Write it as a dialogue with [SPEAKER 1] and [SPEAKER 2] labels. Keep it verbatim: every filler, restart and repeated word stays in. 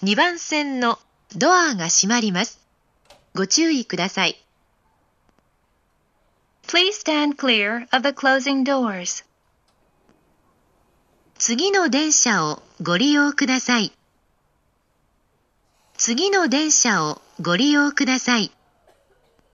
[SPEAKER 1] にばん線のドアが閉まります。ご注意ください。
[SPEAKER 2] Please stand clear of the closing doors.
[SPEAKER 1] 次の電車をご利用ください。次の電車をご利用ください。